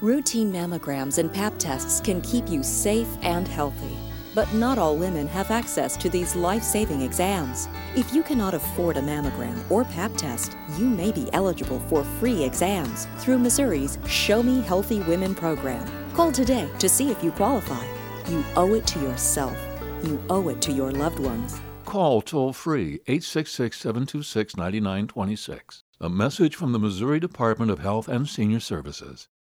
Routine mammograms and Pap tests can keep you safe and healthy. But not all women have access to these life-saving exams. If you cannot afford a mammogram or Pap test, you may be eligible for free exams through Missouri's Show Me Healthy Women program. Call today to see if you qualify. You owe it to yourself. You owe it to your loved ones. Call toll-free 866-726-9926. A message from the Missouri Department of Health and Senior Services.